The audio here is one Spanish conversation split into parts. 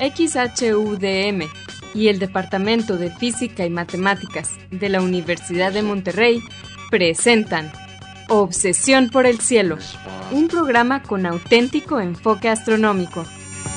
XHUDM y el Departamento de Física y Matemáticas de la Universidad de Monterrey presentan Obsesión por el Cielo, un programa con auténtico enfoque astronómico.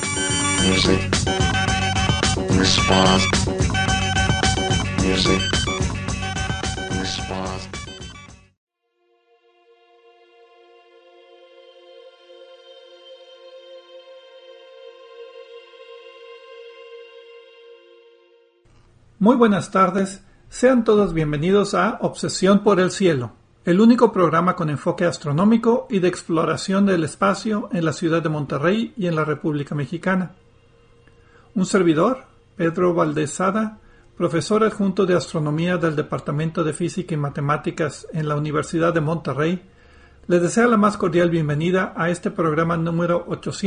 Muy buenas tardes, sean todos bienvenidos a Obsesión por el Cielo, el único programa con enfoque astronómico y de exploración del espacio en la ciudad de Monterrey y en la República Mexicana. Un servidor, Pedro Valdezada, profesor adjunto de Astronomía del Departamento de Física y Matemáticas en la Universidad de Monterrey, les desea la más cordial bienvenida a este programa número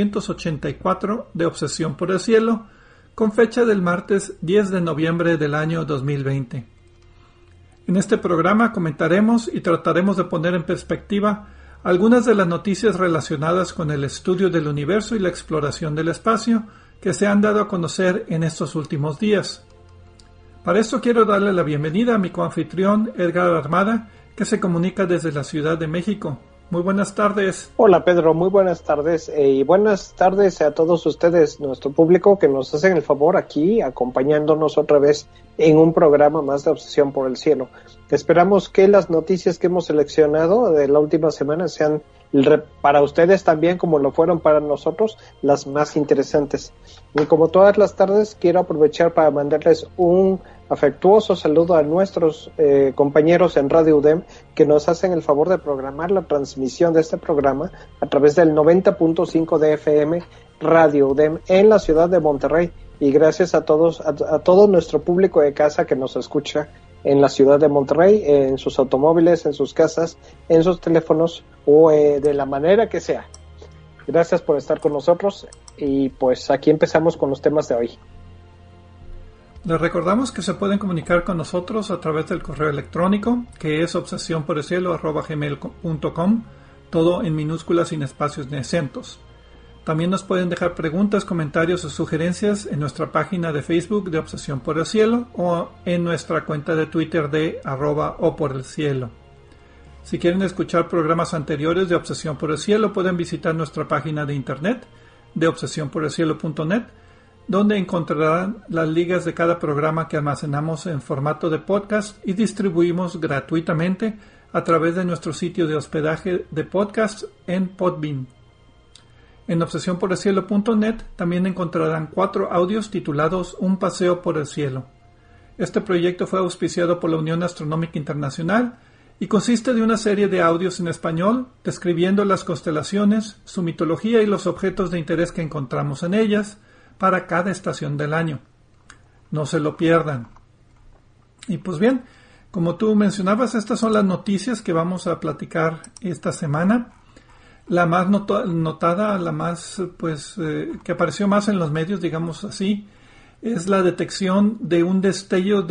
884 de Obsesión por el Cielo, con fecha del martes 10 de noviembre del año 2020. En este programa comentaremos y trataremos de poner en perspectiva algunas de las noticias relacionadas con el estudio del universo y la exploración del espacio que se han dado a conocer en estos últimos días. Para esto quiero darle la bienvenida a mi coanfitrión Edgar Armada, que se comunica desde la Ciudad de México. Muy buenas tardes. Hola Pedro, muy buenas tardes y buenas tardes a todos ustedes, nuestro público que nos hacen el favor aquí acompañándonos otra vez en un programa más de Obsesión por el Cielo. Esperamos que las noticias que hemos seleccionado de la última semana sean para ustedes también, como lo fueron para nosotros, las más interesantes. Y como todas las tardes, quiero aprovechar para mandarles un afectuoso saludo a nuestros compañeros en Radio UDEM que nos hacen el favor de programar la transmisión de este programa a través del 90.5 de FM Radio UDEM en la ciudad de Monterrey. Y gracias a todos, a todo nuestro público de casa que nos escucha en la ciudad de Monterrey, en sus automóviles, en sus casas, en sus teléfonos o de la manera que sea. Gracias por estar con nosotros y pues aquí empezamos con los temas de hoy. Les recordamos que se pueden comunicar con nosotros a través del correo electrónico que es obsesionporelcielo@gmail.com, todo en minúsculas sin espacios ni acentos. También nos pueden dejar preguntas, comentarios o sugerencias en nuestra página de Facebook de Obsesión por el Cielo o en nuestra cuenta de Twitter de @oporelcielo. Si quieren escuchar programas anteriores de Obsesión por el Cielo, pueden visitar nuestra página de internet de obsesionporelcielo.net, donde encontrarán las ligas de cada programa que almacenamos en formato de podcast y distribuimos gratuitamente a través de nuestro sitio de hospedaje de podcast en Podbean. En obsesionporelcielo.net también encontrarán 4 audios titulados Un paseo por el cielo. Este proyecto fue auspiciado por la Unión Astronómica Internacional y consiste de una serie de audios en español describiendo las constelaciones, su mitología y los objetos de interés que encontramos en ellas para cada estación del año. No se lo pierdan. Y pues bien, como tú mencionabas, estas son las noticias que vamos a platicar esta semana. La más notada, la más que apareció más en los medios, digamos así, es la detección de un destello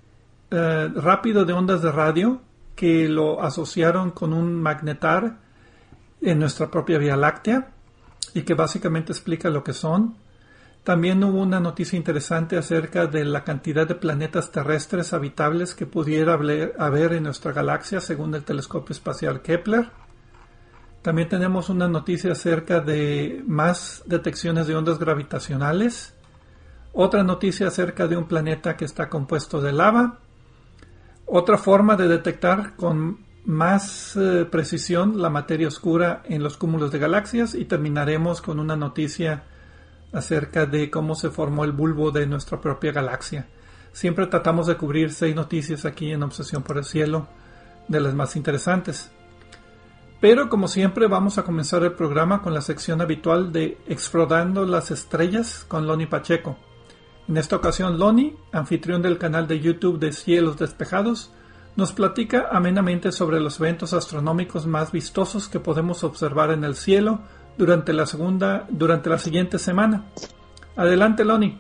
rápido de ondas de radio que lo asociaron con un magnetar en nuestra propia Vía Láctea y que básicamente explica lo que son. También hubo una noticia interesante acerca de la cantidad de planetas terrestres habitables que pudiera haber en nuestra galaxia según el telescopio espacial Kepler. También tenemos una noticia acerca de más detecciones de ondas gravitacionales. Otra noticia acerca de un planeta que está compuesto de lava. Otra forma de detectar con más precisión la materia oscura en los cúmulos de galaxias. Y terminaremos con una noticia acerca de cómo se formó el bulbo de nuestra propia galaxia. Siempre tratamos de cubrir 6 noticias aquí en Obsesión por el Cielo, de las más interesantes. Pero como siempre vamos a comenzar el programa con la sección habitual de Explorando las Estrellas con Loni Pacheco. En esta ocasión Loni, anfitrión del canal de YouTube de Cielos Despejados, nos platica amenamente sobre los eventos astronómicos más vistosos que podemos observar en el cielo durante la siguiente semana. Adelante, Loni.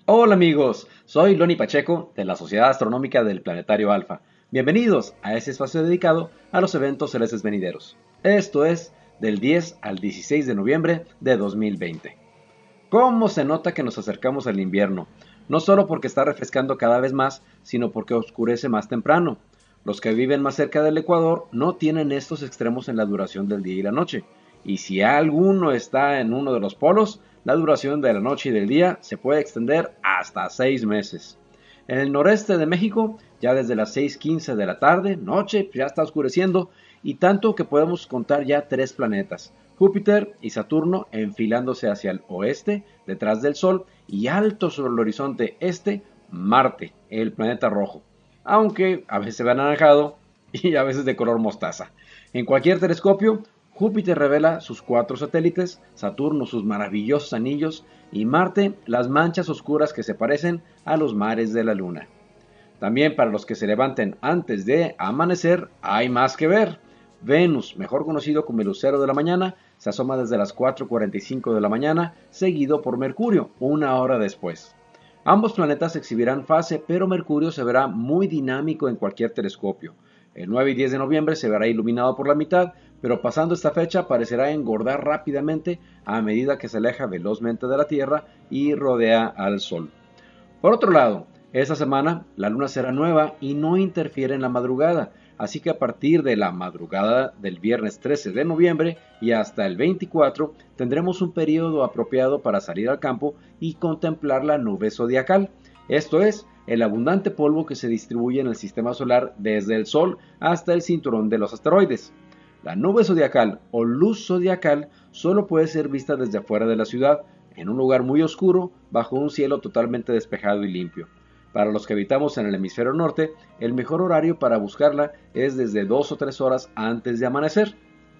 Hola amigos, soy Loni Pacheco de la Sociedad Astronómica del Planetario Alfa. Bienvenidos a este espacio dedicado a los eventos celestes venideros. Esto es del 10 al 16 de noviembre de 2020. ¿Cómo se nota que nos acercamos al invierno? No solo porque está refrescando cada vez más, sino porque oscurece más temprano. Los que viven más cerca del Ecuador no tienen estos extremos en la duración del día y la noche. Y si alguno está en uno de los polos, la duración de la noche y del día se puede extender hasta 6 meses. En el noreste de México, ya desde las 6:15 de la tarde, noche, ya está oscureciendo, y tanto que podemos contar ya 3 planetas, Júpiter y Saturno enfilándose hacia el oeste, detrás del Sol, y alto sobre el horizonte este, Marte, el planeta rojo, aunque a veces se ve anaranjado y a veces de color mostaza. En cualquier telescopio, Júpiter revela sus 4 satélites, Saturno sus maravillosos anillos y Marte las manchas oscuras que se parecen a los mares de la Luna. También para los que se levanten antes de amanecer hay más que ver. Venus, mejor conocido como el lucero de la mañana, se asoma desde las 4:45 de la mañana, seguido por Mercurio, una hora después. Ambos planetas exhibirán fase, pero Mercurio se verá muy dinámico en cualquier telescopio. El 9 y 10 de noviembre se verá iluminado por la mitad, pero pasando esta fecha parecerá engordar rápidamente a medida que se aleja velozmente de la Tierra y rodea al Sol. Por otro lado, esta semana la Luna será nueva y no interfiere en la madrugada, así que a partir de la madrugada del viernes 13 de noviembre y hasta el 24 tendremos un periodo apropiado para salir al campo y contemplar la nube zodiacal, esto es, el abundante polvo que se distribuye en el sistema solar desde el Sol hasta el cinturón de los asteroides. La nube zodiacal o luz zodiacal solo puede ser vista desde afuera de la ciudad, en un lugar muy oscuro, bajo un cielo totalmente despejado y limpio. Para los que habitamos en el hemisferio norte, el mejor horario para buscarla es desde 2 o 3 horas antes de amanecer.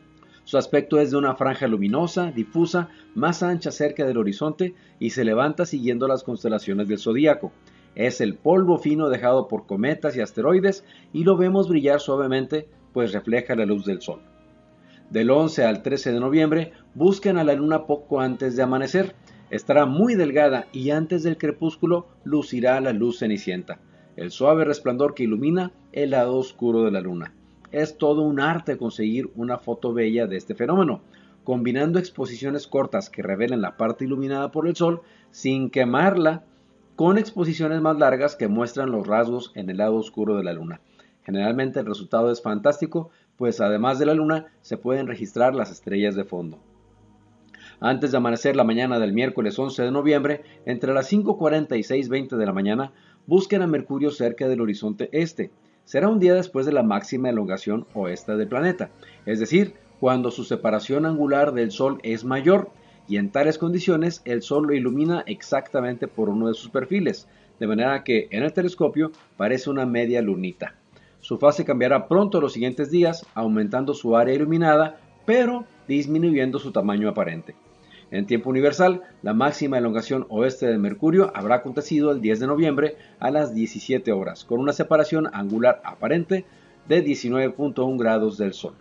Su aspecto es de una franja luminosa, difusa, más ancha cerca del horizonte y se levanta siguiendo las constelaciones del zodíaco. Es el polvo fino dejado por cometas y asteroides y lo vemos brillar suavemente, pues refleja la luz del sol. Del 11 al 13 de noviembre busquen a la luna poco antes de amanecer. Estará muy delgada y antes del crepúsculo lucirá la luz cenicienta, el suave resplandor que ilumina el lado oscuro de la luna. Es todo un arte conseguir una foto bella de este fenómeno, combinando exposiciones cortas que revelen la parte iluminada por el sol sin quemarla, con exposiciones más largas que muestran los rasgos en el lado oscuro de la luna. Generalmente el resultado es fantástico, pues además de la luna se pueden registrar las estrellas de fondo. Antes de amanecer la mañana del miércoles 11 de noviembre, entre las 5:40 y 6:20 de la mañana, busquen a Mercurio cerca del horizonte este. Será un día después de la máxima elongación oeste del planeta, es decir, cuando su separación angular del Sol es mayor, y en tales condiciones el Sol lo ilumina exactamente por uno de sus perfiles, de manera que en el telescopio parece una media lunita. Su fase cambiará pronto los siguientes días, aumentando su área iluminada, pero disminuyendo su tamaño aparente. En tiempo universal, la máxima elongación oeste de Mercurio habrá acontecido el 10 de noviembre a las 17 horas, con una separación angular aparente de 19.1 grados del Sol.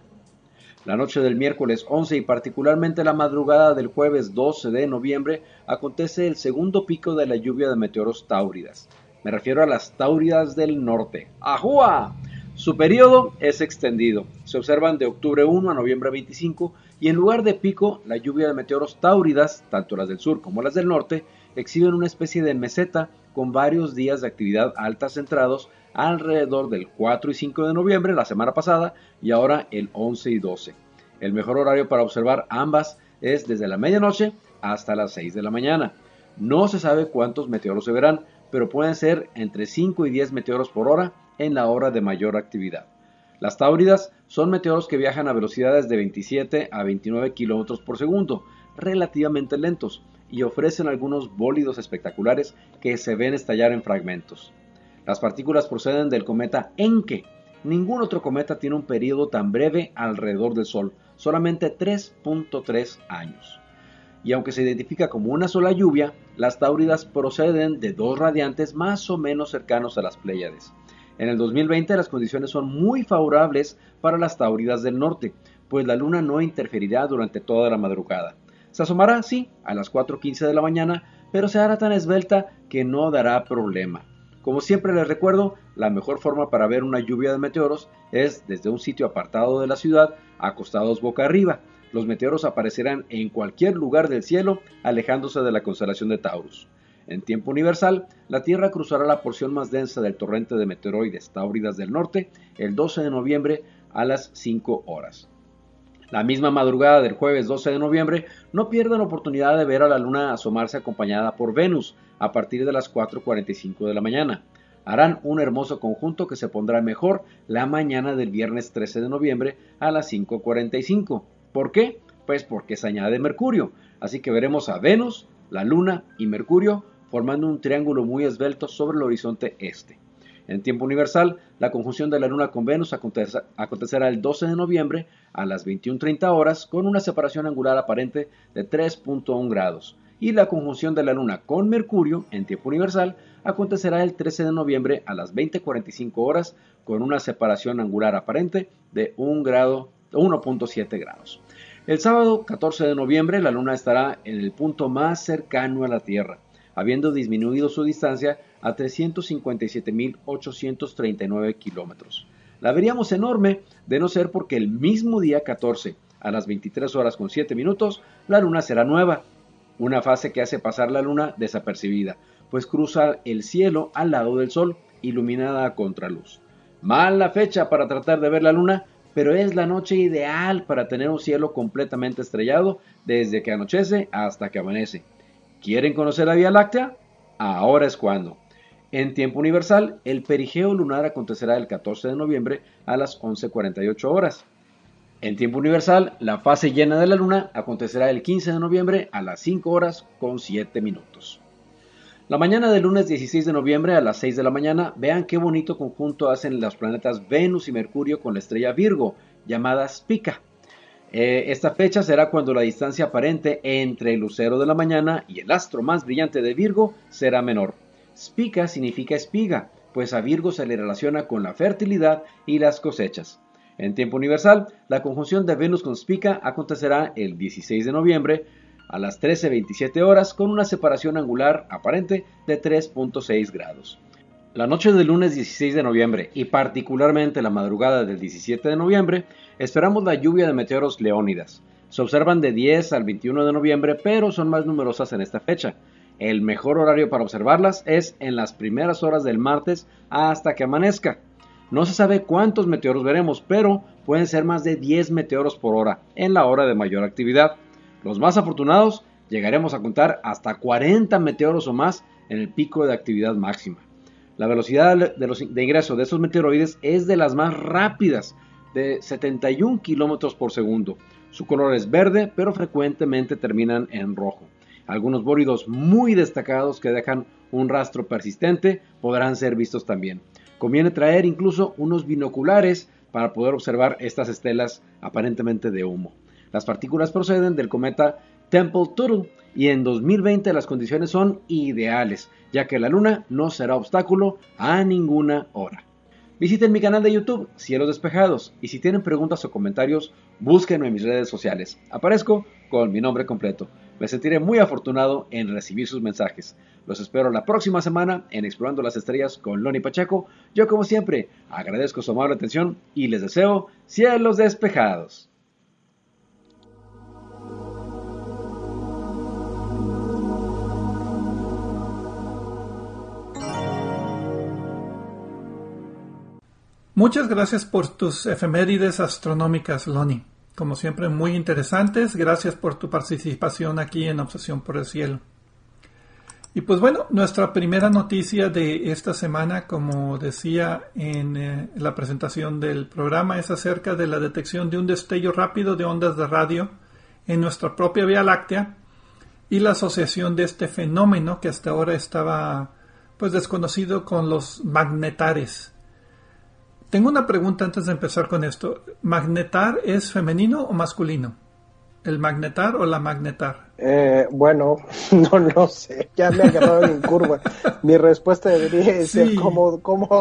La noche del miércoles 11 y particularmente la madrugada del jueves 12 de noviembre acontece el segundo pico de la lluvia de meteoros táuridas. Me refiero a las táuridas del norte. ¡Ajúa! Su periodo es extendido. Se observan de octubre 1 a noviembre 25 y en lugar de pico, la lluvia de meteoros táuridas, tanto las del sur como las del norte, exhiben una especie de meseta con varios días de actividad alta centrados alrededor del 4 y 5 de noviembre, la semana pasada, y ahora el 11 y 12. El mejor horario para observar ambas es desde la medianoche hasta las 6 de la mañana. No se sabe cuántos meteoros se verán, pero pueden ser entre 5 y 10 meteoros por hora en la hora de mayor actividad. Las táuridas son meteoros que viajan a velocidades de 27 a 29 km por segundo, relativamente lentos, y ofrecen algunos bólidos espectaculares que se ven estallar en fragmentos. Las partículas proceden del cometa Encke. Ningún otro cometa tiene un periodo tan breve alrededor del Sol, solamente 3.3 años. Y aunque se identifica como una sola lluvia, las táuridas proceden de 2 radiantes más o menos cercanos a las Pléyades. En el 2020 las condiciones son muy favorables para las táuridas del norte, pues la luna no interferirá durante toda la madrugada. Se asomará, sí, a las 4:15 de la mañana, pero se hará tan esbelta que no dará problema. Como siempre les recuerdo, la mejor forma para ver una lluvia de meteoros es desde un sitio apartado de la ciudad, acostados boca arriba. Los meteoros aparecerán en cualquier lugar del cielo, alejándose de la constelación de Taurus. En tiempo universal, la Tierra cruzará la porción más densa del torrente de meteoroides Táuridas del Norte el 12 de noviembre a las 5 horas. La misma madrugada del jueves 12 de noviembre, no pierdan la oportunidad de ver a la Luna asomarse acompañada por Venus a partir de las 4:45 de la mañana. Harán un hermoso conjunto que se pondrá mejor la mañana del viernes 13 de noviembre a las 5:45. ¿Por qué? Pues porque se añade Mercurio, así que veremos a Venus, la Luna y Mercurio formando un triángulo muy esbelto sobre el horizonte este. En tiempo universal, la conjunción de la Luna con Venus acontecerá el 12 de noviembre a las 21:30 horas con una separación angular aparente de 3.1 grados. Y la conjunción de la Luna con Mercurio en tiempo universal acontecerá el 13 de noviembre a las 20:45 horas con una separación angular aparente de 1.7 grados. El sábado 14 de noviembre la Luna estará en el punto más cercano a la Tierra, habiendo disminuido su distancia a 357.839 kilómetros. La veríamos enorme de no ser porque el mismo día 14, a las 23 horas con 7 minutos, la Luna será nueva, una fase que hace pasar la Luna desapercibida, pues cruza el cielo al lado del Sol, iluminada a contraluz. Mala fecha para tratar de ver la Luna, pero es la noche ideal para tener un cielo completamente estrellado desde que anochece hasta que amanece. ¿Quieren conocer la Vía Láctea? Ahora es cuando. En tiempo universal, el perigeo lunar acontecerá el 14 de noviembre a las 11:48 horas. En tiempo universal, la fase llena de la Luna acontecerá el 15 de noviembre a las 5 horas con 7 minutos. La mañana del lunes 16 de noviembre a las 6 de la mañana, vean qué bonito conjunto hacen los planetas Venus y Mercurio con la estrella Virgo, llamada Spica. Esta fecha será cuando la distancia aparente entre el lucero de la mañana y el astro más brillante de Virgo será menor. Spica significa espiga, pues a Virgo se le relaciona con la fertilidad y las cosechas. En tiempo universal, la conjunción de Venus con Spica acontecerá el 16 de noviembre a las 13:27 horas con una separación angular aparente de 3.6 grados. La noche del lunes 16 de noviembre y particularmente la madrugada del 17 de noviembre esperamos la lluvia de meteoros Leónidas. Se observan de 10 al 21 de noviembre, pero son más numerosas en esta fecha. El mejor horario para observarlas es en las primeras horas del martes hasta que amanezca. No se sabe cuántos meteoros veremos, pero pueden ser más de 10 meteoros por hora en la hora de mayor actividad. Los más afortunados llegaremos a contar hasta 40 meteoros o más en el pico de actividad máxima. La velocidad de ingreso de estos meteoroides es de las más rápidas, de 71 kilómetros por segundo. Su color es verde, pero frecuentemente terminan en rojo. Algunos bólidos muy destacados que dejan un rastro persistente podrán ser vistos también. Conviene traer incluso unos binoculares para poder observar estas estelas aparentemente de humo. Las partículas proceden del cometa Tempel-Tuttle y en 2020 las condiciones son ideales, ya que la Luna no será obstáculo a ninguna hora. Visiten mi canal de YouTube, Cielos Despejados, y si tienen preguntas o comentarios, búsquenme en mis redes sociales. Aparezco con mi nombre completo. Me sentiré muy afortunado en recibir sus mensajes. Los espero la próxima semana en Explorando las Estrellas con Loni Pacheco. Yo, como siempre, agradezco su amable atención y les deseo cielos despejados. Muchas gracias por tus efemérides astronómicas, Loni. Como siempre, muy interesantes. Gracias por tu participación aquí en Obsesión por el Cielo. Y pues bueno, nuestra primera noticia de esta semana, como decía en la presentación del programa, es acerca de la detección de un destello rápido de ondas de radio en nuestra propia Vía Láctea y la asociación de este fenómeno que hasta ahora estaba pues desconocido con los magnetares. Tengo una pregunta antes de empezar con esto. ¿Magnetar es femenino o masculino? ¿El magnetar o la magnetar? Bueno, no lo sé. Ya me agarraron en curva. Mi respuesta debería ser cómo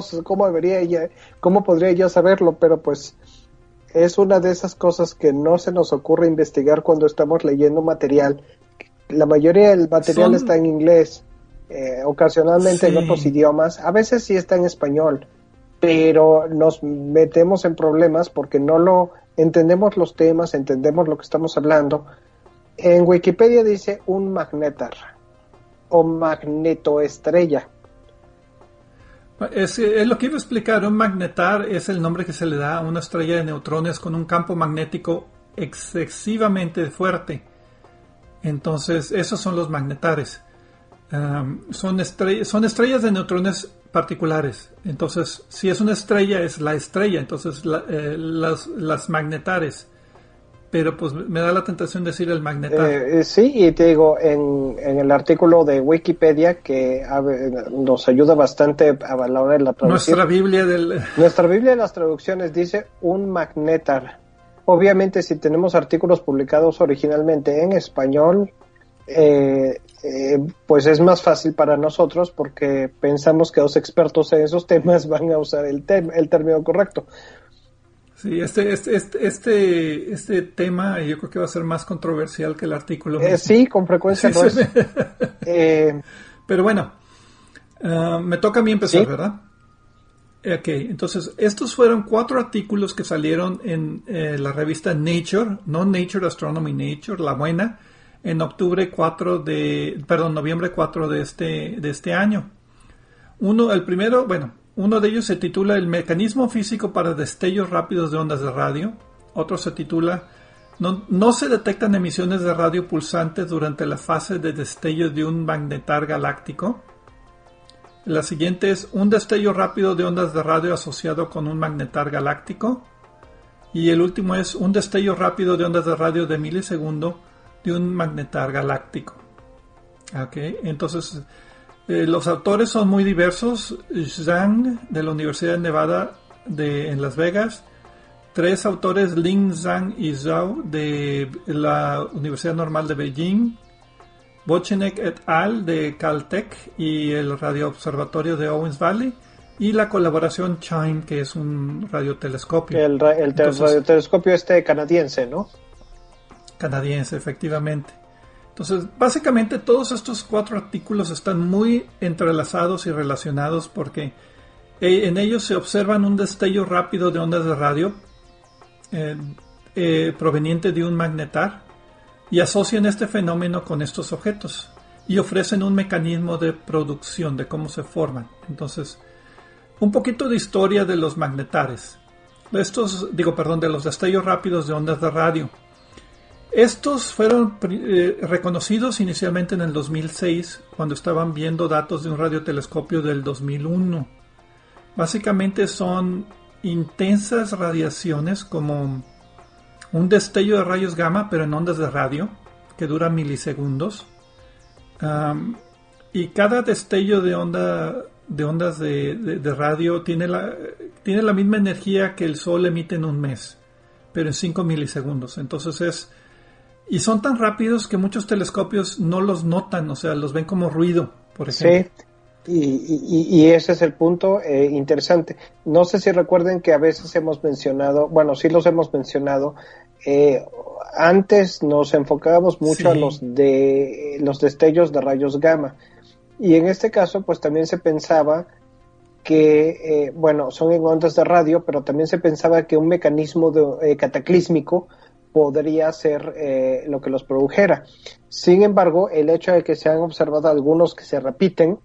podría yo saberlo, pero pues es una de esas cosas que no se nos ocurre investigar cuando estamos leyendo material La mayoría del material está en inglés, ocasionalmente en otros idiomas, a veces sí está en español, pero nos metemos en problemas porque no lo entendemos los temas, entendemos lo que estamos hablando. En Wikipedia dice un magnetar o magnetoestrella. Es lo que iba a explicar. Un magnetar es el nombre que se le da a una estrella de neutrones con un campo magnético excesivamente fuerte. Entonces, esos son los magnetares. Son estrellas de neutrones particulares. Entonces, si es una estrella, es la estrella. Entonces, las magnetares. Pero pues me da la tentación de decir el magnetar. Sí, y te digo, en el artículo de Wikipedia, que nos ayuda bastante a la hora de la traducción. Nuestra Biblia de las traducciones dice un magnetar. Obviamente, si tenemos artículos publicados originalmente en español, pues es más fácil para nosotros porque pensamos que los expertos en esos temas van a usar el término correcto. Sí, este tema yo creo que va a ser más controversial que el artículo mismo. Sí, con frecuencia sí, lo es. Pero bueno, me toca a mí empezar, ¿sí? ¿verdad? Ok, entonces estos fueron 4 artículos que salieron en la revista Nature, no Nature Astronomy, Nature, la buena, en noviembre 4 de este año. Uno de ellos se titula El mecanismo físico para destellos rápidos de ondas de radio. Otro se titula No se detectan emisiones de radio pulsantes durante la fase de destello de un magnetar galáctico. La siguiente es Un destello rápido de ondas de radio asociado con un magnetar galáctico. Y el último es Un destello rápido de ondas de radio de milisegundo de un magnetar galáctico. Okay, entonces los autores son muy diversos. Zhang, de la Universidad de Nevada en Las Vegas. 3 autores, Lin, Zhang y Zhao, de la Universidad Normal de Beijing. Bochenek et al. De Caltech y el radioobservatorio de Owens Valley. Y la colaboración CHIME, que es un radiotelescopio. El radiotelescopio canadiense, ¿no? Canadiense, efectivamente. Entonces, básicamente todos estos 4 artículos están muy entrelazados y relacionados porque en ellos se observan un destello rápido de ondas de radio proveniente de un magnetar y asocian este fenómeno con estos objetos y ofrecen un mecanismo de producción, de cómo se forman. Entonces, un poquito de historia de los magnetares. De los destellos rápidos de ondas de radio. Estos fueron reconocidos inicialmente en el 2006, cuando estaban viendo datos de un radiotelescopio del 2001. Básicamente son intensas radiaciones como un destello de rayos gamma, pero en ondas de radio, que dura milisegundos. Y cada destello de ondas de radio tiene la misma energía que el Sol emite en un mes, pero en 5 milisegundos. Entonces y son tan rápidos que muchos telescopios no los notan, o sea, los ven como ruido, por ejemplo. Sí, y ese es el punto interesante. No sé si recuerden que a veces hemos mencionado, sí los hemos mencionado, antes nos enfocábamos mucho a los destellos de rayos gamma, y en este caso pues también se pensaba que, son en ondas de radio, pero también se pensaba que un mecanismo cataclísmico podría ser lo que los produjera. Sin embargo, el hecho de que se han observado algunos que se repiten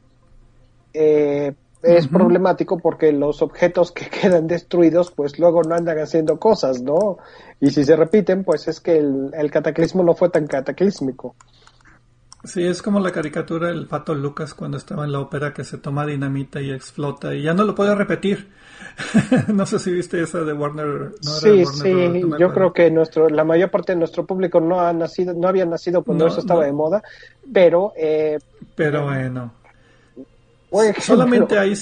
es problemático porque los objetos que quedan destruidos pues luego no andan haciendo cosas, ¿no? Y si se repiten, pues es que el cataclismo no fue tan cataclísmico. Sí, es como la caricatura del Pato Lucas cuando estaba en la ópera, que se toma dinamita y explota y ya no lo puede repetir. No sé si viste esa de Warner. Yo creo que la mayor parte de nuestro público no había nacido cuando eso estaba de moda, pero bueno. Solamente hay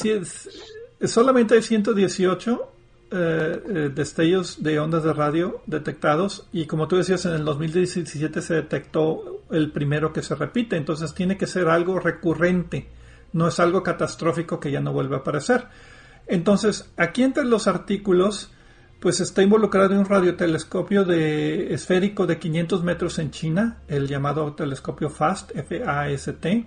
118 destellos de ondas de radio detectados, y como tú decías, en el 2017 se detectó el primero que se repite. Entonces tiene que ser algo recurrente, no es algo catastrófico que ya no vuelve a aparecer. Entonces, aquí entre los artículos pues está involucrado en un radiotelescopio esférico de 500 metros en China, el llamado telescopio FAST, F-A-S-T,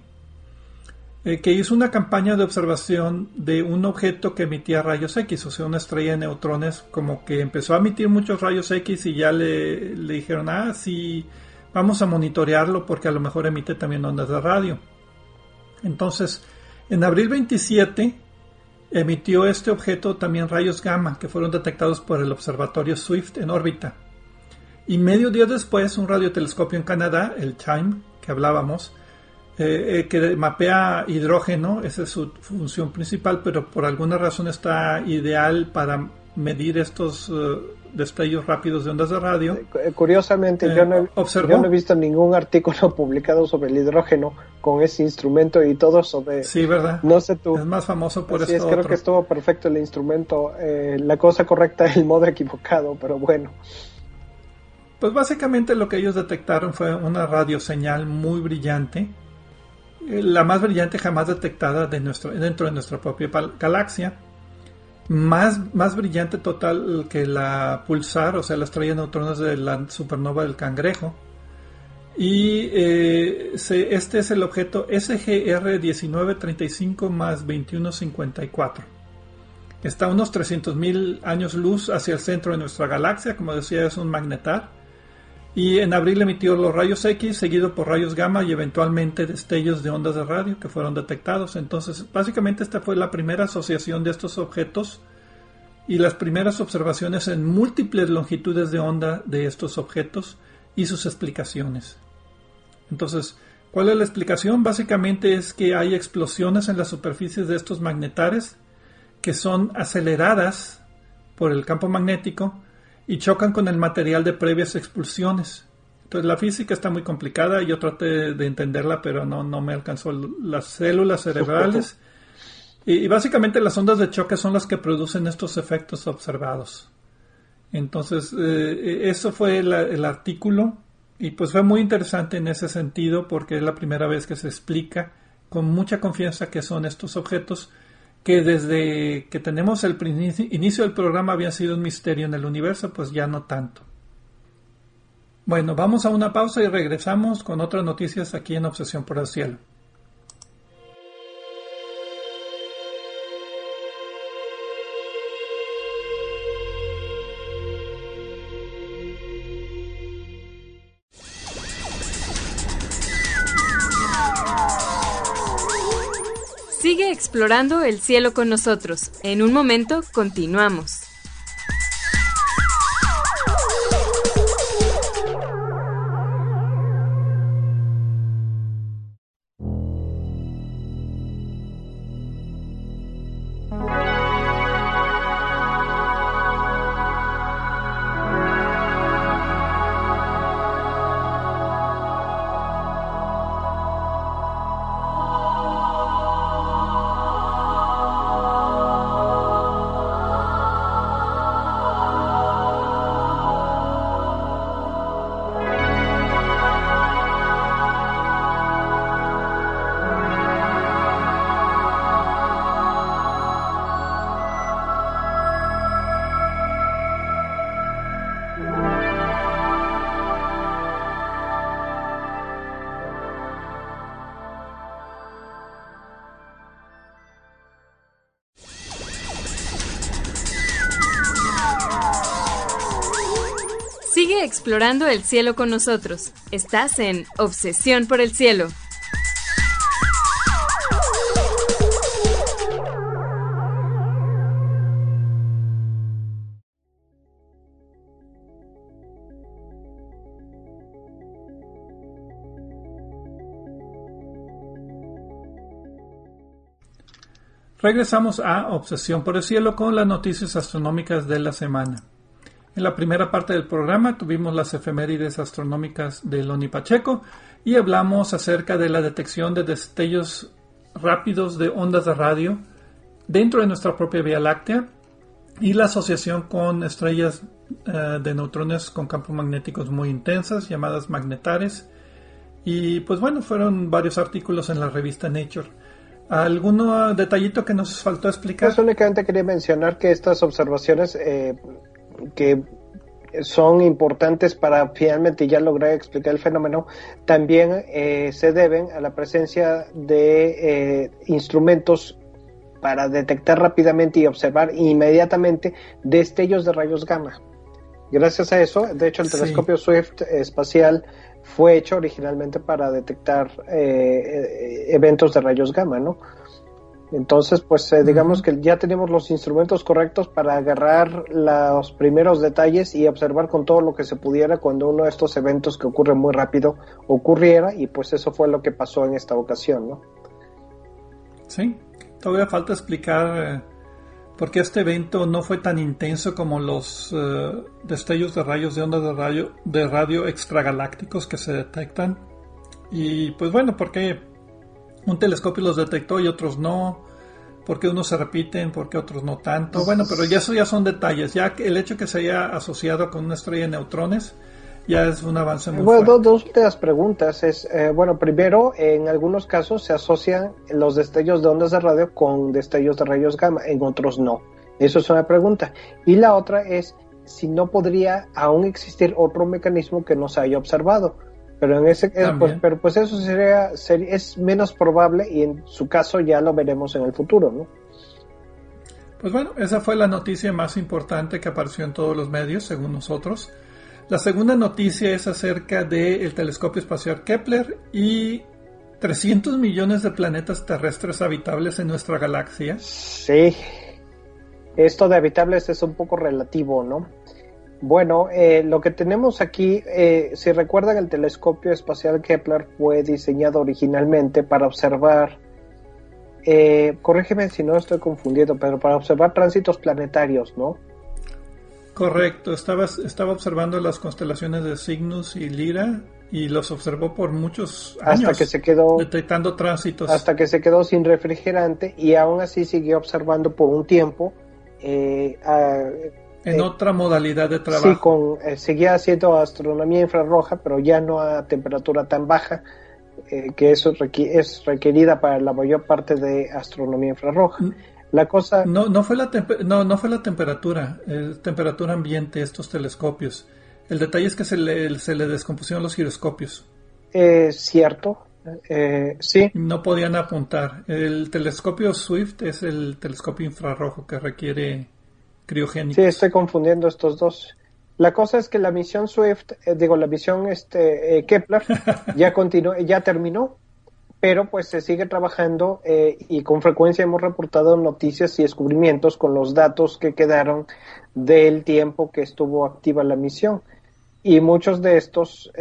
que hizo una campaña de observación de un objeto que emitía rayos X, o sea, una estrella de neutrones, como que empezó a emitir muchos rayos X y ya le dijeron, sí, vamos a monitorearlo porque a lo mejor emite también ondas de radio. Entonces, en abril 27 emitió este objeto también rayos gamma que fueron detectados por el observatorio Swift en órbita. Y medio día después, un radiotelescopio en Canadá, el CHIME, que hablábamos, que mapea hidrógeno, esa es su función principal, pero por alguna razón está ideal para medir estos destellos rápidos de ondas de radio. Curiosamente, yo no he visto ningún artículo publicado sobre el hidrógeno con ese instrumento y todo sobre... Sí, ¿verdad? No sé tú. Es más famoso por esto. Creo que estuvo perfecto el instrumento. La cosa correcta, el modo equivocado, pero bueno. Pues básicamente lo que ellos detectaron fue una radioseñal muy brillante, la más brillante jamás detectada dentro de nuestra propia galaxia. Más brillante total que la pulsar, o sea, la estrella de neutrones de la supernova del Cangrejo. Y este es el objeto SGR 1935 más 2154. Está a unos 300.000 años luz hacia el centro de nuestra galaxia, como decía, es un magnetar. Y en abril emitió los rayos X, seguido por rayos gamma y eventualmente destellos de ondas de radio que fueron detectados. Entonces, básicamente esta fue la primera asociación de estos objetos y las primeras observaciones en múltiples longitudes de onda de estos objetos y sus explicaciones. Entonces, ¿cuál es la explicación? Básicamente es que hay explosiones en las superficies de estos magnetares que son aceleradas por el campo magnético y chocan con el material de previas expulsiones. Entonces la física está muy complicada, yo traté de entenderla, pero no me alcanzó. Las células cerebrales y básicamente las ondas de choque son las que producen estos efectos observados. Entonces eso fue el artículo y pues fue muy interesante en ese sentido porque es la primera vez que se explica con mucha confianza qué son estos objetos que desde que tenemos el inicio del programa había sido un misterio en el universo, pues ya no tanto. Bueno, vamos a una pausa y regresamos con otras noticias aquí en Obsesión por el Cielo. Sigue explorando el cielo con nosotros. En un momento continuamos. Sigue explorando el cielo con nosotros. Estás en Obsesión por el Cielo. Regresamos a Obsesión por el Cielo con las noticias astronómicas de la semana. En la primera parte del programa tuvimos las efemérides astronómicas de Loni Pacheco y hablamos acerca de la detección de destellos rápidos de ondas de radio dentro de nuestra propia Vía Láctea y la asociación con estrellas de neutrones con campos magnéticos muy intensas llamadas magnetares. Y pues bueno, fueron varios artículos en la revista Nature. ¿Algún detallito que nos faltó explicar? Pues únicamente quería mencionar que estas observaciones que son importantes para finalmente ya lograr explicar el fenómeno, también se deben a la presencia de instrumentos para detectar rápidamente y observar inmediatamente destellos de rayos gamma. Gracias a eso, de hecho, el telescopio Swift espacial fue hecho originalmente para detectar eventos de rayos gamma, ¿no? Entonces, pues digamos que ya tenemos los instrumentos correctos para agarrar los primeros detalles y observar con todo lo que se pudiera cuando uno de estos eventos que ocurren muy rápido ocurriera, y pues eso fue lo que pasó en esta ocasión, ¿no? Sí, todavía falta explicar por qué este evento no fue tan intenso como los destellos de rayos de onda de radio extragalácticos que se detectan. Y pues bueno, por qué un telescopio los detectó y otros no, porque unos se repiten, porque otros no tanto. Bueno, pero eso ya son detalles. Ya el hecho que se haya asociado con una estrella de neutrones ya es un avance muy fuerte. Dos de las preguntas es, primero, en algunos casos se asocian los destellos de ondas de radio con destellos de rayos gamma, en otros no. Eso es una pregunta. Y la otra es si no podría aún existir otro mecanismo que no se haya observado. Pero en ese pues eso es menos probable, y en su caso ya lo veremos en el futuro, ¿no? Pues bueno, esa fue la noticia más importante que apareció en todos los medios, según nosotros. La segunda noticia es acerca del telescopio espacial Kepler y 300 millones de planetas terrestres habitables en nuestra galaxia. Sí, esto de habitables es un poco relativo, ¿no? Bueno, lo que tenemos aquí, si recuerdan, el telescopio espacial Kepler fue diseñado originalmente para observar, corrígeme si no estoy confundiendo, pero para observar tránsitos planetarios, ¿no? Correcto, estaba observando las constelaciones de Cygnus y Lyra y los observó por muchos años, hasta que se quedó detectando tránsitos. Hasta que se quedó sin refrigerante, y aún así siguió observando por un tiempo. En otra modalidad de trabajo. Sí, seguía haciendo astronomía infrarroja, pero ya no a temperatura tan baja, que eso es requerida para la mayor parte de astronomía infrarroja. La cosa... No fue la temperatura, temperatura ambiente estos telescopios. El detalle es que se le descompusieron los giroscopios. Cierto, sí. No podían apuntar. El telescopio Swift es el telescopio infrarrojo que requiere criogénicos. Sí, estoy confundiendo estos dos. La cosa es que la misión Swift, la misión Kepler ya terminó, pero pues se sigue trabajando, y con frecuencia hemos reportado noticias y descubrimientos con los datos que quedaron del tiempo que estuvo activa la misión. Y muchos de estos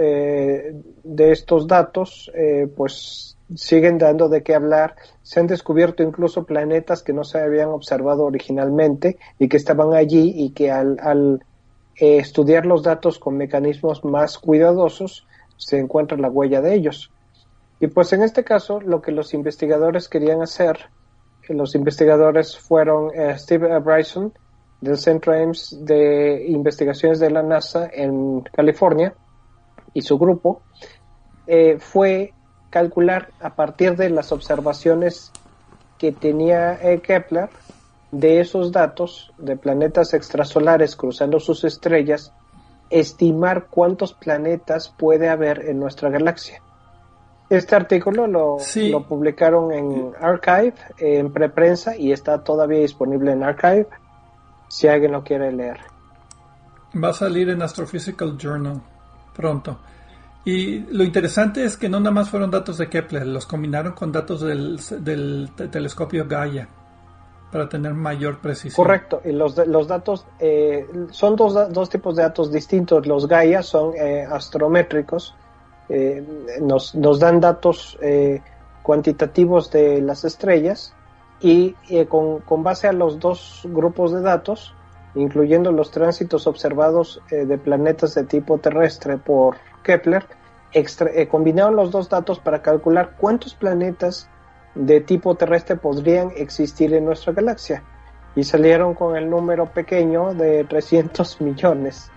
datos pues siguen dando de qué hablar. Se han descubierto incluso planetas que no se habían observado originalmente y que estaban allí, y que al estudiar los datos con mecanismos más cuidadosos se encuentra la huella de ellos. Y pues en este caso lo que los investigadores querían hacer, los investigadores fueron Steve Bryson del Centro Ames de Investigaciones de la NASA en California, y su grupo, fue calcular a partir de las observaciones que tenía Kepler, de esos datos de planetas extrasolares cruzando sus estrellas, estimar cuántos planetas puede haber en nuestra galaxia. Este artículo lo publicaron en Archive, en preprensa, y está todavía disponible en Archive si alguien lo quiere leer. Va a salir en Astrophysical Journal pronto. Y lo interesante es que no nada más fueron datos de Kepler, los combinaron con datos del telescopio Gaia para tener mayor precisión. Correcto, y los datos son dos tipos de datos distintos. Los Gaia son astrométricos, nos dan datos cuantitativos de las estrellas, y con base a los dos grupos de datos, incluyendo los tránsitos observados de planetas de tipo terrestre por Kepler, combinaron los dos datos para calcular cuántos planetas de tipo terrestre podrían existir en nuestra galaxia, y salieron con el número pequeño de 300 millones.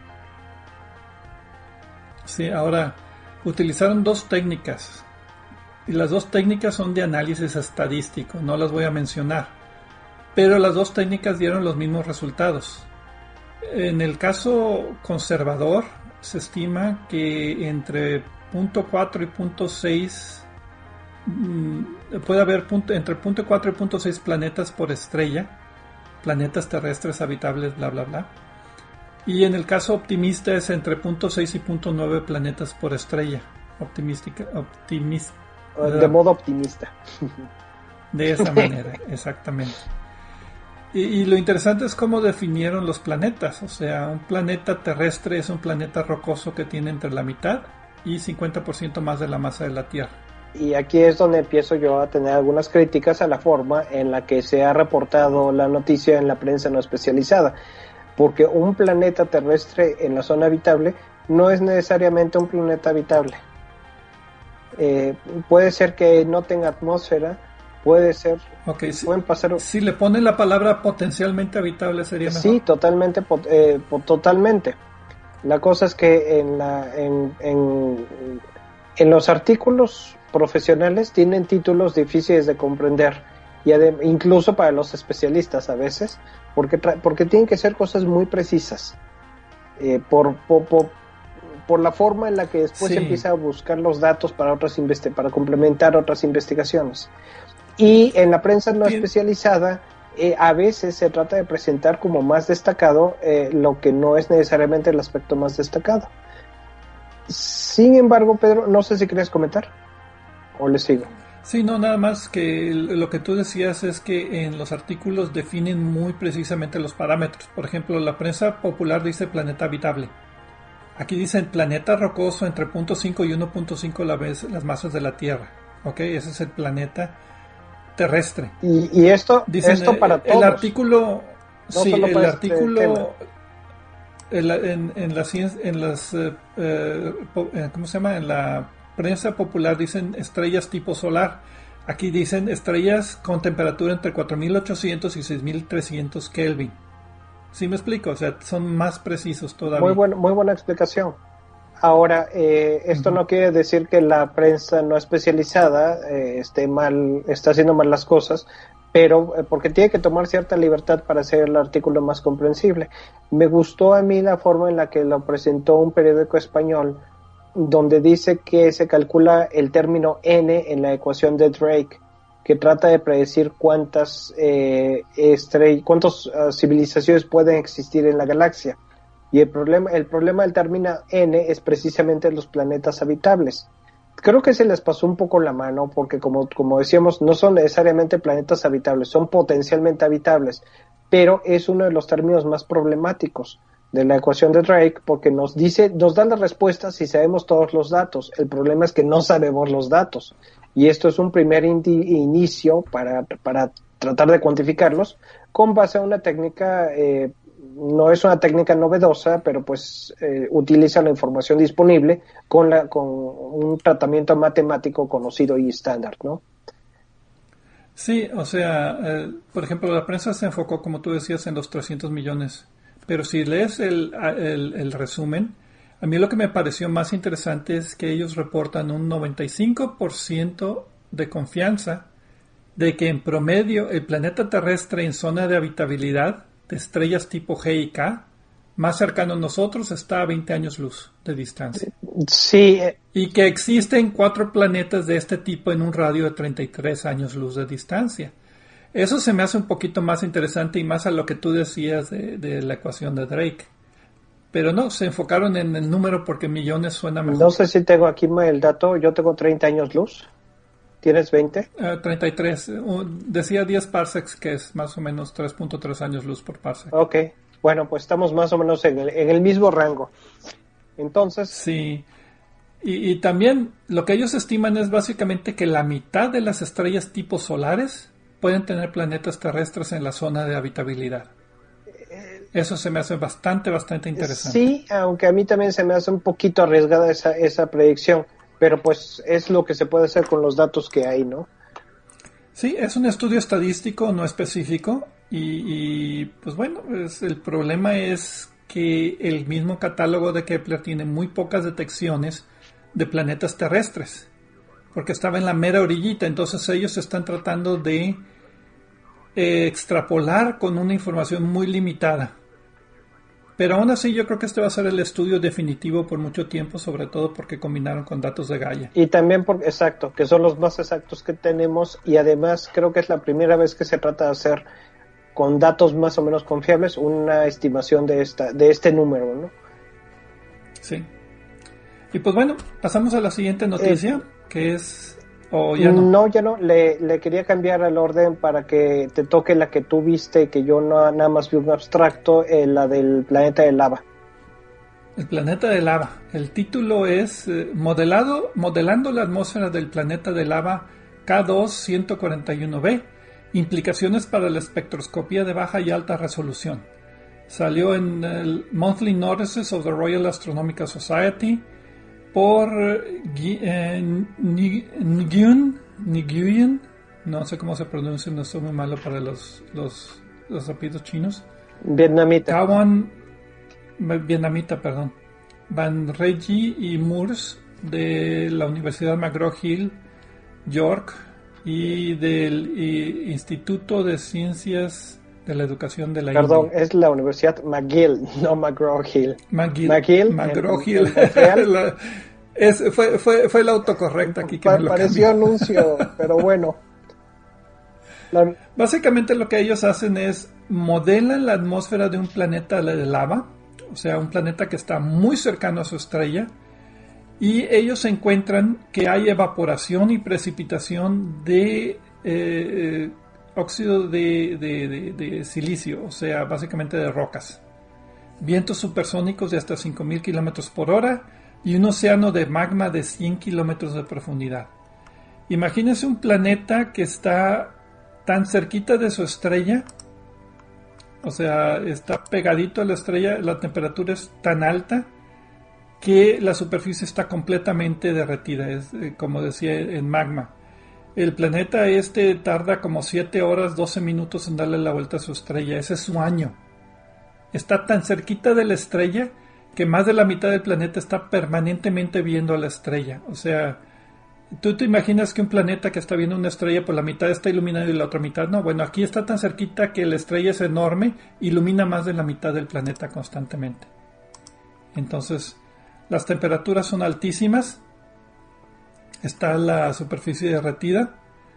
Sí, ahora utilizaron dos técnicas, y las dos técnicas son de análisis estadístico, no las voy a mencionar, pero las dos técnicas dieron los mismos resultados. En el caso conservador, se estima que entre 0.4 y 0.6 puede haber entre 0.4 y 0.6 planetas por estrella, planetas terrestres habitables, bla bla bla. Y en el caso optimista es entre 0.6 y 0.9 planetas por estrella. De modo optimista. De esa manera, exactamente. Y lo interesante es cómo definieron los planetas. O sea, un planeta terrestre es un planeta rocoso que tiene entre la mitad y 50% más de la masa de la Tierra. Y aquí es donde empiezo yo a tener algunas críticas a la forma en la que se ha reportado la noticia en la prensa no especializada. Porque un planeta terrestre en la zona habitable no es necesariamente un planeta habitable. Puede ser que no tenga atmósfera, puede ser... Okay, pueden pasar... Si le ponen la palabra potencialmente habitable sería mejor. Sí, totalmente, totalmente. La cosa es que en los artículos profesionales tienen títulos difíciles de comprender, y incluso para los especialistas a veces, porque tienen que ser cosas muy precisas, por la forma en la que después se empieza a buscar los datos para complementar otras investigaciones. Y en la prensa no especializada a veces se trata de presentar como más destacado lo que no es necesariamente el aspecto más destacado. Sin embargo, Pedro, no sé si querías comentar o le sigo. Sí, no, nada más que lo que tú decías es que en los artículos definen muy precisamente los parámetros. Por ejemplo, la prensa popular dice planeta habitable. Aquí dicen planeta rocoso entre 0.5 y 1.5 las masas de la Tierra. ¿Ok? Ese es el planeta terrestre. Y esto, dicen, esto para todos. El artículo... No sí, el artículo... En las ¿cómo se llama? En la prensa popular dicen estrellas tipo solar. Aquí dicen estrellas con temperatura entre 4800 y 6300 Kelvin. ¿Sí me explico? O sea, son más precisos todavía. Muy buena explicación. Ahora, esto no quiere decir que la prensa no especializada está haciendo mal las cosas, pero porque tiene que tomar cierta libertad para hacer el artículo más comprensible. Me gustó a mí la forma en la que lo presentó un periódico español, donde dice que se calcula el término n en la ecuación de Drake, que trata de predecir cuántas civilizaciones pueden existir en la galaxia. Y el problema del término n es precisamente los planetas habitables. Creo que se les pasó un poco la mano porque, como decíamos, no son necesariamente planetas habitables, son potencialmente habitables, pero es uno de los términos más problemáticos de la ecuación de Drake, porque nos da la respuesta si sabemos todos los datos. El problema es que no sabemos los datos, y esto es un primer inicio para tratar de cuantificarlos con base a una técnica, no es una técnica novedosa, pero pues utiliza la información disponible con un tratamiento matemático conocido y estándar, ¿no? Sí, o sea, por ejemplo, la prensa se enfocó, como tú decías, en los 300 millones. Pero si lees el resumen, a mí lo que me pareció más interesante es que ellos reportan un 95% de confianza de que en promedio el planeta terrestre en zona de habitabilidad de estrellas tipo G y K más cercano a nosotros está a 20 años luz de distancia. Sí. Y que existen 4 planetas de este tipo en un radio de 33 años luz de distancia. Eso se me hace un poquito más interesante y más a lo que tú decías de la ecuación de Drake. Pero no, se enfocaron en el número porque millones suena mejor. No sé si tengo aquí el dato, yo tengo 30 años luz. ¿Tienes 20? 33. Decía 10 parsecs, que es más o menos 3.3 años luz por parsec. Ok, bueno, pues estamos más o menos en el mismo rango. Entonces... Sí, y también lo que ellos estiman es básicamente que la mitad de las estrellas tipo solares pueden tener planetas terrestres en la zona de habitabilidad. Eso se me hace bastante interesante. Sí, aunque a mí también se me hace un poquito arriesgada esa predicción, pero pues es lo que se puede hacer con los datos que hay, ¿no? Sí, es un estudio estadístico no específico y pues bueno, el problema es que el mismo catálogo de Kepler tiene muy pocas detecciones de planetas terrestres, porque estaba en la mera orillita, entonces ellos están tratando de extrapolar con una información muy limitada. Pero aún así yo creo que este va a ser el estudio definitivo por mucho tiempo, sobre todo porque combinaron con datos de Gaia. Y también porque, exacto, que son los más exactos que tenemos, y además creo que es la primera vez que se trata de hacer con datos más o menos confiables una estimación de este número, ¿no? Sí. Y pues bueno, pasamos a la siguiente noticia, que es... ¿O ya no? No, ya no. Le quería cambiar el orden para que te toque la que tú viste, que yo no, nada más vi un abstracto, la del planeta de lava. El planeta de lava. El título es Modelando la atmósfera del planeta de lava K2-141b. Implicaciones para la espectroscopía de baja y alta resolución. Salió en el Monthly Notices of the Royal Astronomical Society por Nguyen, no sé cómo se pronuncia, no soy muy malo para los apellidos chinos. Vietnamita. Vietnamita, perdón. Van Reggie y Moores de la Universidad McGraw-Hill, York, y del Instituto de Ciencias de la Educación de la Perdón, India. es la Universidad McGill, no McGraw-Hill. McGraw-Hill. Fue el autocorrecto aquí que me lo pareció cambió. anuncio, pero bueno. Básicamente lo que ellos hacen es modelan la atmósfera de un planeta de lava, o sea, un planeta que está muy cercano a su estrella, y ellos encuentran que hay evaporación y precipitación de óxido de silicio, o sea, básicamente de rocas, vientos supersónicos de hasta 5.000 kilómetros por hora y un océano de magma de 100 kilómetros de profundidad. Imagínense un planeta que está tan cerquita de su estrella, o sea, está pegadito a la estrella, la temperatura es tan alta que la superficie está completamente derretida, es como decía, en magma. El planeta tarda como 7 horas 12 minutos en darle la vuelta a su estrella, ese es su año. Está tan cerquita de la estrella que más de la mitad del planeta está permanentemente viendo a la estrella. O sea, ¿tú te imaginas que un planeta que está viendo una estrella, por la mitad está iluminado y la otra mitad no? Bueno, aquí está tan cerquita que la estrella es enorme, ilumina más de la mitad del planeta constantemente. Entonces, las temperaturas son altísimas, está la superficie derretida,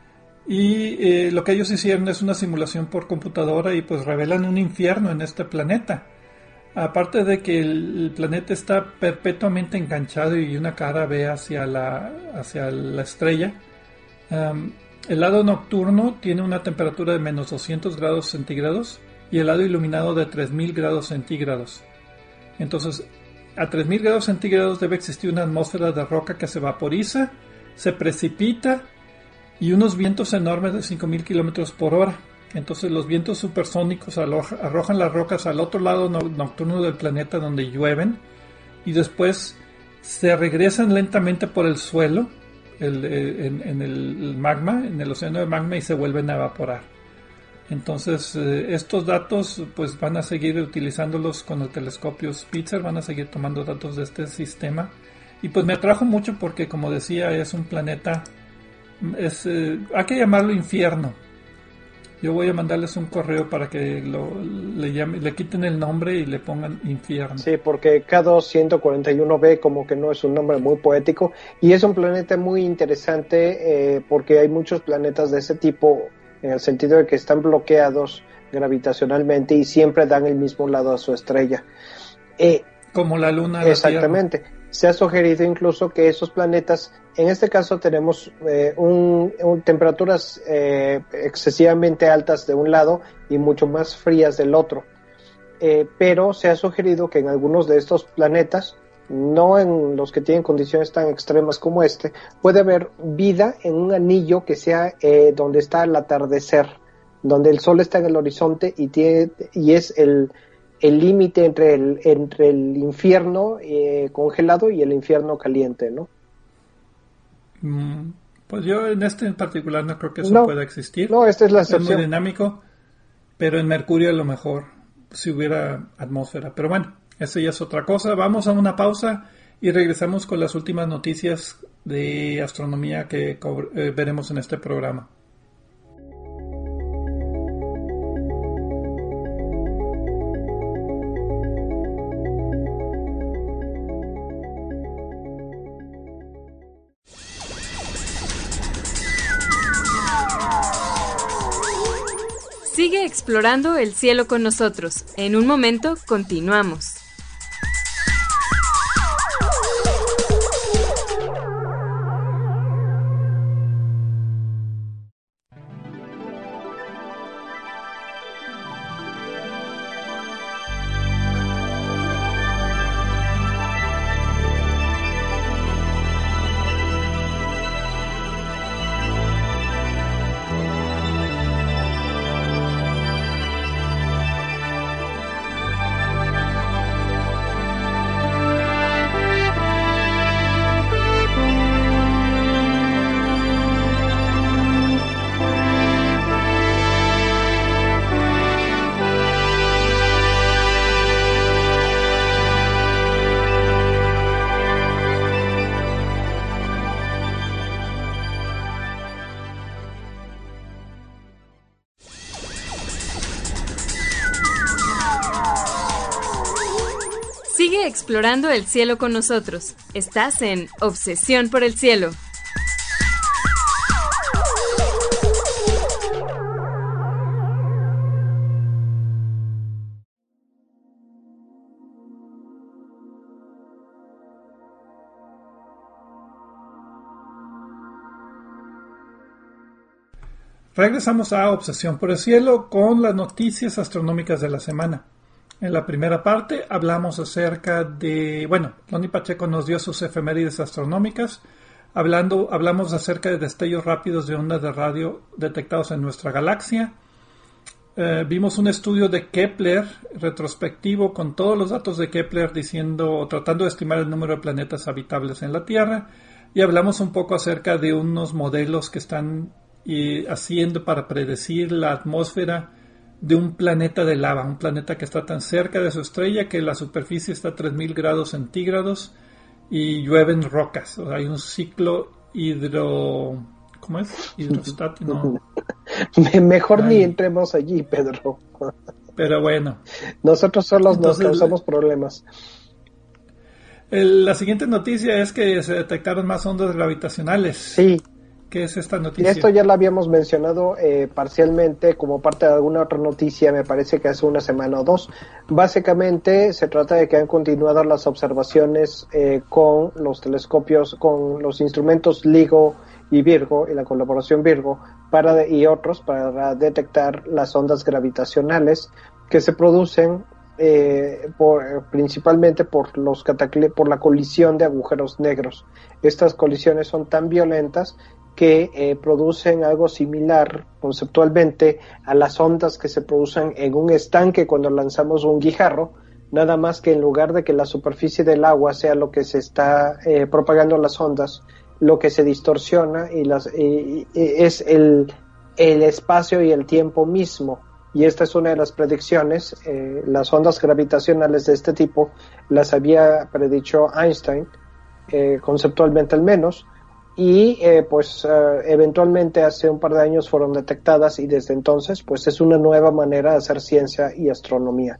y lo que ellos hicieron es una simulación por computadora y pues revelan un infierno en este planeta. Aparte de que el planeta está perpetuamente enganchado y una cara ve hacia la estrella, el lado nocturno tiene una temperatura de menos 200 grados centígrados y el lado iluminado de 3000 grados centígrados. Entonces, a 3000 grados centígrados debe existir una atmósfera de roca que se vaporiza, se precipita y unos vientos enormes de 5000 kilómetros por hora. Entonces los vientos supersónicos arrojan las rocas al otro lado nocturno del planeta donde llueven y después se regresan lentamente por el suelo en el magma, en el océano de magma, y se vuelven a evaporar. Entonces estos datos pues van a seguir utilizándolos con el telescopio Spitzer, van a seguir tomando datos de este sistema, y pues me atrajo mucho porque, como decía, es un planeta, hay que llamarlo infierno. Yo voy a mandarles un correo para que le quiten el nombre y le pongan infierno. Sí, porque K2-141b como que no es un nombre muy poético, y es un planeta muy interesante porque hay muchos planetas de ese tipo, en el sentido de que están bloqueados gravitacionalmente y siempre dan el mismo lado a su estrella. Como la Luna. Exactamente. Se ha sugerido incluso que esos planetas, en este caso tenemos temperaturas excesivamente altas de un lado y mucho más frías del otro, pero se ha sugerido que en algunos de estos planetas, no en los que tienen condiciones tan extremas como este, puede haber vida en un anillo que sea donde está el atardecer, donde el sol está en el horizonte y es el límite entre el infierno congelado y el infierno caliente, ¿no? Pues yo en este en particular no creo que eso pueda existir. No, esta es la excepción. Es muy dinámico, pero en Mercurio a lo mejor si hubiera atmósfera. Pero bueno, eso ya es otra cosa. Vamos a una pausa y regresamos con las últimas noticias de astronomía que veremos en este programa. Sigue explorando el cielo con nosotros. En un momento continuamos. Sigue explorando el cielo con nosotros. Estás en Obsesión por el Cielo. Regresamos a Obsesión por el Cielo con las noticias astronómicas de la semana. En la primera parte hablamos acerca de, Loni Pacheco nos dio sus efemérides astronómicas. Hablamos acerca de destellos rápidos de ondas de radio detectados en nuestra galaxia. Vimos un estudio de Kepler retrospectivo con todos los datos de Kepler tratando de estimar el número de planetas habitables en la Tierra. Y hablamos un poco acerca de unos modelos que están haciendo para predecir la atmósfera de un planeta de lava, un planeta que está tan cerca de su estrella que la superficie está a 3000 grados centígrados y llueven rocas. O sea, hay un ciclo hidrostático. No. Mejor ni entremos allí, Pedro. Pero bueno. Nosotros solos nos causamos problemas. La siguiente noticia es que se detectaron más ondas gravitacionales. Sí. ¿Qué es esta noticia? Esto ya lo habíamos mencionado parcialmente como parte de alguna otra noticia, me parece que hace una semana o dos. Básicamente se trata de que han continuado las observaciones con los telescopios, con los instrumentos LIGO y Virgo y la colaboración Virgo y otros para detectar las ondas gravitacionales que se producen principalmente por la colisión de agujeros negros. Estas colisiones son tan violentas que producen algo similar conceptualmente a las ondas que se producen en un estanque cuando lanzamos un guijarro, nada más que en lugar de que la superficie del agua sea lo que se está propagando las ondas, lo que se distorsiona es el espacio y el tiempo mismo. Y esta es una de las predicciones. Las ondas gravitacionales de este tipo las había predicho Einstein, conceptualmente al menos, y eventualmente hace un par de años fueron detectadas y desde entonces pues es una nueva manera de hacer ciencia y astronomía.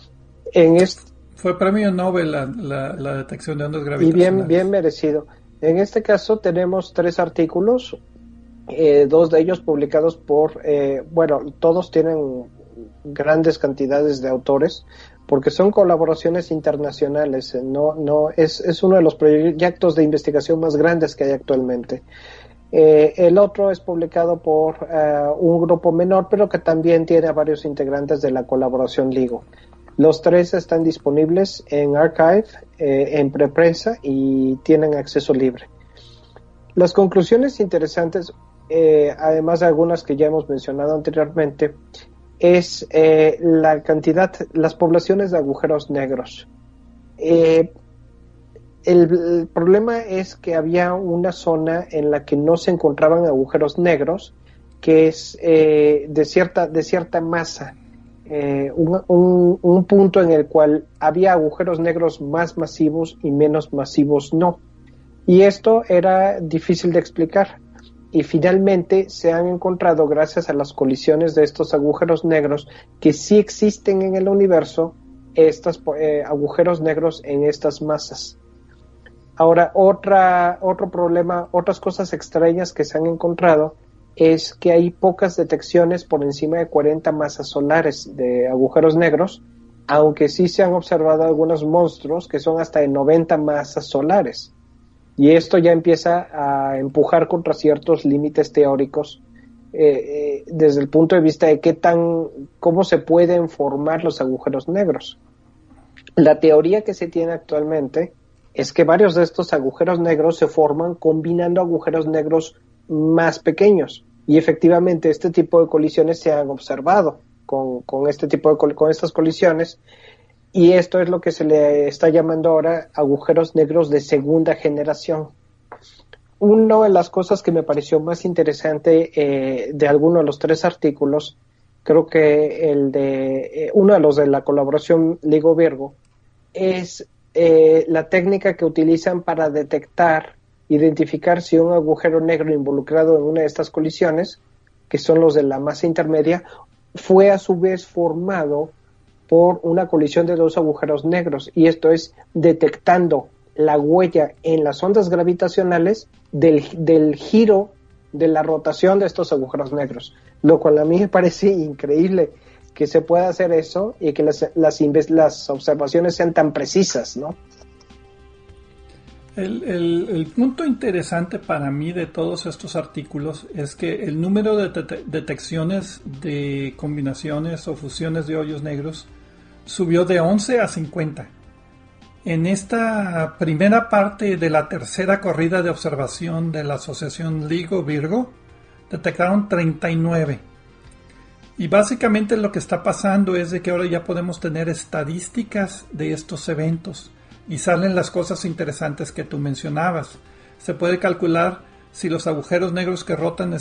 Fue premio Nobel la detección de ondas gravitacionales. Y bien merecido. En este caso tenemos 3 artículos, 2 de ellos publicados por, todos tienen grandes cantidades de autores, porque son colaboraciones internacionales, es uno de los proyectos de investigación más grandes que hay actualmente. El otro es publicado por un grupo menor, pero que también tiene a varios integrantes de la colaboración LIGO. Los 3 están disponibles en Archive, en preprensa y tienen acceso libre. Las conclusiones interesantes, además de algunas que ya hemos mencionado anteriormente, es las poblaciones de agujeros negros. El problema es que había una zona en la que no se encontraban agujeros negros, que es de cierta masa, un punto en el cual había agujeros negros más masivos y menos masivos no. Y esto era difícil de explicar. Y finalmente se han encontrado, gracias a las colisiones de estos agujeros negros, que sí existen en el universo estos agujeros negros en estas masas. Ahora, otro problema, otras cosas extrañas que se han encontrado es que hay pocas detecciones por encima de 40 masas solares de agujeros negros, aunque sí se han observado algunos monstruos que son hasta de 90 masas solares. Y esto ya empieza a empujar contra ciertos límites teóricos desde el punto de vista de cómo se pueden formar los agujeros negros. La teoría que se tiene actualmente es que varios de estos agujeros negros se forman combinando agujeros negros más pequeños. Y efectivamente este tipo de colisiones se han observado con estas colisiones, y esto es lo que se le está llamando ahora agujeros negros de segunda generación. Una de las cosas que me pareció más interesante de alguno de los 3 artículos, creo que uno de los de la colaboración LIGO-Virgo, es la técnica que utilizan para identificar si un agujero negro involucrado en una de estas colisiones, que son los de la masa intermedia, fue a su vez formado por una colisión de 2 agujeros negros, y esto es detectando la huella en las ondas gravitacionales del giro de la rotación de estos agujeros negros, lo cual a mí me parece increíble que se pueda hacer eso y que las observaciones sean tan precisas, ¿no? El punto interesante para mí de todos estos artículos es que el número de detecciones de combinaciones o fusiones de hoyos negros subió de 11 a 50. En esta primera parte de la tercera corrida de observación de la asociación LIGO-Virgo, detectaron 39. Y básicamente lo que está pasando es de que ahora ya podemos tener estadísticas de estos eventos. Y salen las cosas interesantes que tú mencionabas. Se puede calcular si los agujeros negros que rotan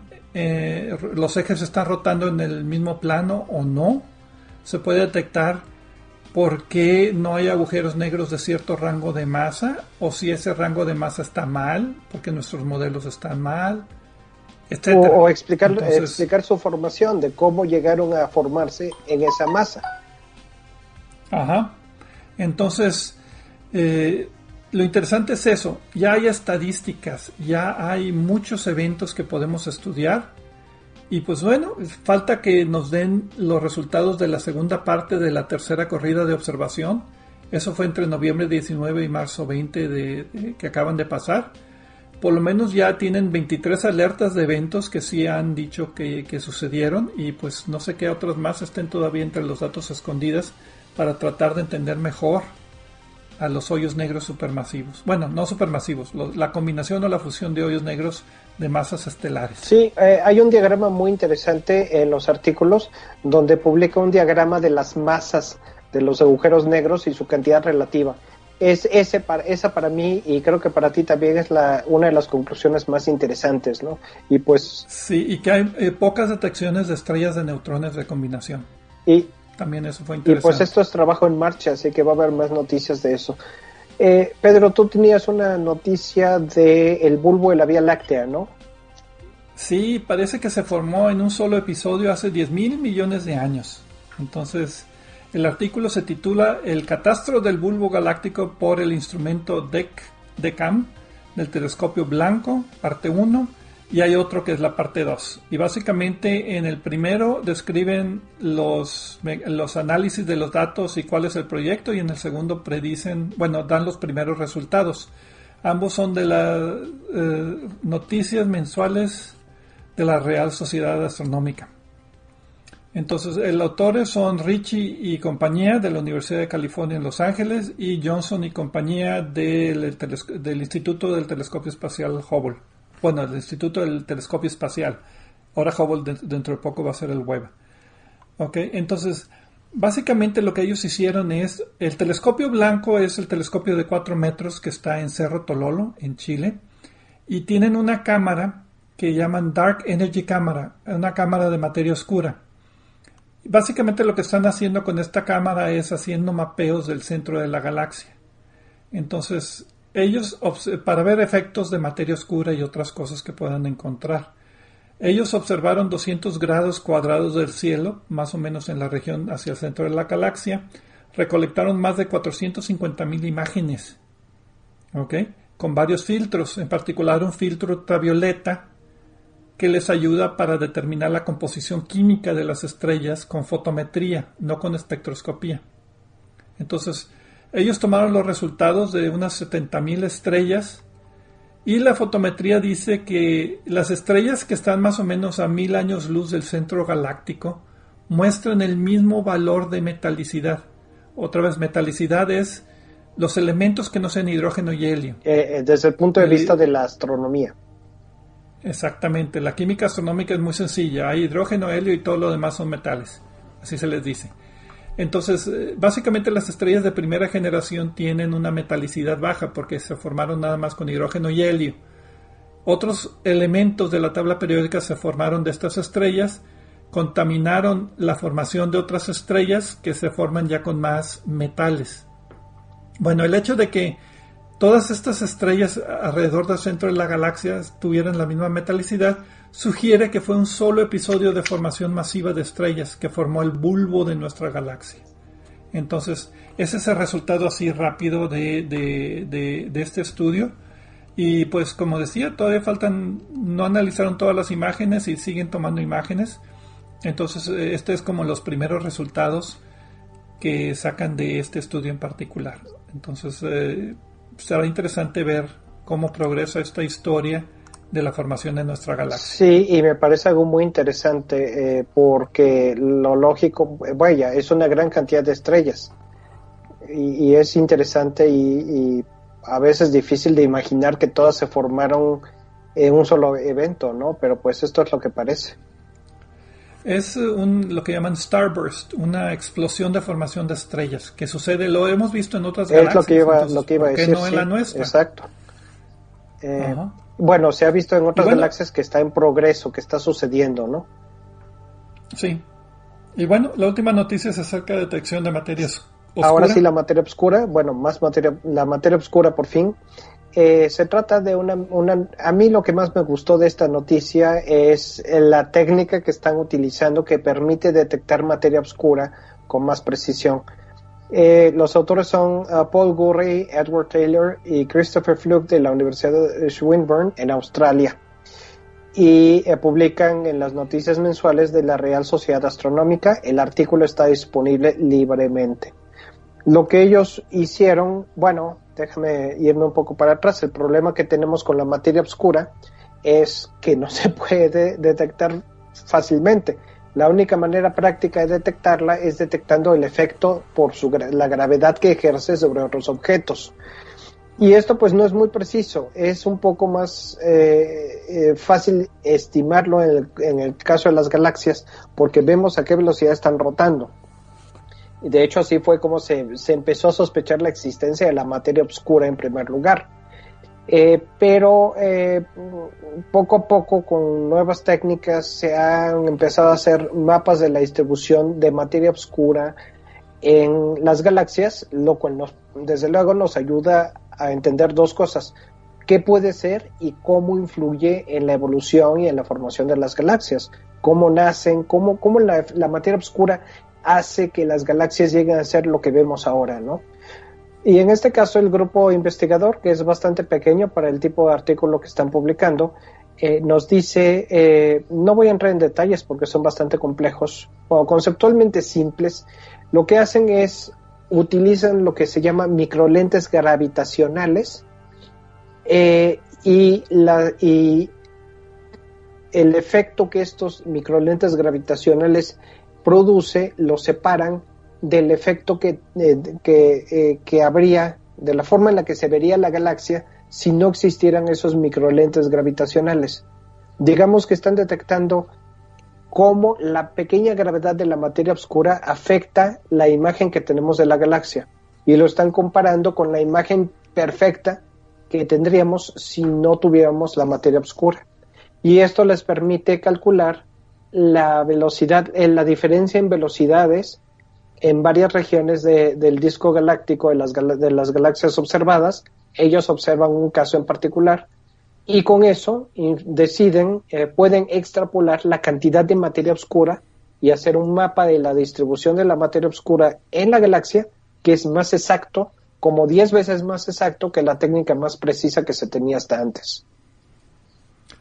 los ejes están rotando en el mismo plano o no. Se puede detectar por qué no hay agujeros negros de cierto rango de masa, o si ese rango de masa está mal, porque nuestros modelos están mal, etc. O explicar su formación, de cómo llegaron a formarse en esa masa. Ajá. Entonces, lo interesante es eso, ya hay estadísticas, ya hay muchos eventos que podemos estudiar, y pues bueno, falta que nos den los resultados de la segunda parte de la tercera corrida de observación. Eso fue entre noviembre 19 y marzo 20 que acaban de pasar. Por lo menos ya tienen 23 alertas de eventos que sí han dicho que sucedieron, y pues no sé qué otros más estén todavía entre los datos escondidas para tratar de entender mejor a los hoyos negros supermasivos. Bueno, no supermasivos, la combinación o la fusión de hoyos negros de masas estelares. Sí, hay un diagrama muy interesante en los artículos donde publica un diagrama de las masas de los agujeros negros y su cantidad relativa. Esa para mí, y creo que para ti también, es una de las conclusiones más interesantes, ¿no? Y pues sí, y que hay pocas detecciones de estrellas de neutrones de combinación. Y también eso fue interesante. Y pues esto es trabajo en marcha, así que va a haber más noticias de eso. Pedro, tú tenías una noticia del bulbo de la Vía Láctea, ¿no? Sí, parece que se formó en un solo episodio hace 10,000 millones de años. Entonces, el artículo se titula El catastro del bulbo galáctico por el instrumento DECAM del telescopio blanco, parte 1, y hay otro que es la parte 2. Y básicamente en el primero describen los análisis de los datos y cuál es el proyecto, y en el segundo dan los primeros resultados. Ambos son de las noticias mensuales de la Real Sociedad Astronómica. Entonces, los autores son Ritchie y compañía de la Universidad de California en Los Ángeles, y Johnson y compañía del Instituto del Telescopio Espacial Hubble. Bueno, el Instituto del Telescopio Espacial. Ahora Hubble dentro de poco va a ser el Webb. Okay, entonces, básicamente lo que ellos hicieron es, el telescopio blanco es el telescopio de 4 metros que está en Cerro Tololo, en Chile, y tienen una cámara que llaman Dark Energy Camera, una cámara de materia oscura. Básicamente lo que están haciendo con esta cámara es haciendo mapeos del centro de la galaxia. Entonces, ellos, para ver efectos de materia oscura y otras cosas que puedan encontrar, ellos observaron 200 grados cuadrados del cielo, más o menos en la región hacia el centro de la galaxia, recolectaron más de 450,000 imágenes, ¿okay? Con varios filtros, en particular un filtro ultravioleta que les ayuda para determinar la composición química de las estrellas con fotometría, no con espectroscopía. Entonces, ellos tomaron los resultados de unas 70,000 estrellas y la fotometría dice que las estrellas que están más o menos a 1000 años luz del centro galáctico muestran el mismo valor de metalicidad. Otra vez, metalicidad es los elementos que no sean hidrógeno y helio. Desde el punto de vista de la astronomía. Exactamente, la química astronómica es muy sencilla, hay hidrógeno, helio y todo lo demás son metales, así se les dice. Entonces, básicamente las estrellas de primera generación tienen una metalicidad baja porque se formaron nada más con hidrógeno y helio. Otros elementos de la tabla periódica se formaron de estas estrellas, contaminaron la formación de otras estrellas que se forman ya con más metales. Bueno, el hecho de que todas estas estrellas alrededor del centro de la galaxia tuvieran la misma metalicidad sugiere que fue un solo episodio de formación masiva de estrellas que formó el bulbo de nuestra galaxia. Entonces, ese es el resultado así rápido de este estudio. Y pues como decía, todavía no analizaron todas las imágenes y siguen tomando imágenes. Entonces, este es como los primeros resultados que sacan de este estudio en particular. Entonces, será interesante ver cómo progresa esta historia de la formación de nuestra galaxia. Sí, y me parece algo muy interesante porque lo lógico, vaya, es una gran cantidad de estrellas y es interesante y a veces difícil de imaginar que todas se formaron en un solo evento, ¿no? Pero pues esto es lo que parece. Es lo que llaman starburst, una explosión de formación de estrellas que sucede, lo hemos visto en otras galaxias. Es lo que iba a decir. ¿Por qué no en la nuestra? Exacto. Bueno, se ha visto en otras galaxias que está en progreso, que está sucediendo, ¿no? Sí. Y bueno, la última noticia es acerca de detección de materias oscuras. Ahora sí, la materia oscura, la materia oscura por fin. Se trata de a mí lo que más me gustó de esta noticia es la técnica que están utilizando que permite detectar materia oscura con más precisión. Los autores son Paul Gurry, Edward Taylor y Christopher Fluke de la Universidad de Swinburne en Australia y publican en las noticias mensuales de la Real Sociedad Astronómica. El artículo está disponible libremente. Lo que ellos hicieron, bueno, déjame irme un poco para atrás. El problema que tenemos con la materia oscura es que no se puede detectar fácilmente. La única manera práctica de detectarla es detectando el efecto por la gravedad que ejerce sobre otros objetos. Y esto pues no es muy preciso, es un poco más fácil estimarlo en el caso de las galaxias porque vemos a qué velocidad están rotando. Y de hecho así fue como se empezó a sospechar la existencia de la materia oscura en primer lugar. Pero poco a poco con nuevas técnicas se han empezado a hacer mapas de la distribución de materia oscura en las galaxias, lo cual desde luego nos ayuda a entender dos cosas: qué puede ser y cómo influye en la evolución y en la formación de las galaxias, cómo nacen, cómo la materia oscura hace que las galaxias lleguen a ser lo que vemos ahora, ¿no? Y en este caso el grupo investigador, que es bastante pequeño para el tipo de artículo que están publicando, nos dice, no voy a entrar en detalles porque son bastante complejos o conceptualmente simples. Lo que hacen es, utilizan lo que se llama microlentes gravitacionales y el efecto que estos microlentes gravitacionales produce lo separan del efecto que habría, de la forma en la que se vería la galaxia si no existieran esos microlentes gravitacionales. Digamos que están detectando cómo la pequeña gravedad de la materia oscura afecta la imagen que tenemos de la galaxia y lo están comparando con la imagen perfecta que tendríamos si no tuviéramos la materia oscura. Y esto les permite calcular la velocidad, la diferencia en velocidades en varias regiones del disco galáctico de las galaxias observadas. Ellos observan un caso en particular y con eso pueden extrapolar la cantidad de materia oscura y hacer un mapa de la distribución de la materia oscura en la galaxia que es más exacto, como 10 veces más exacto que la técnica más precisa que se tenía hasta antes.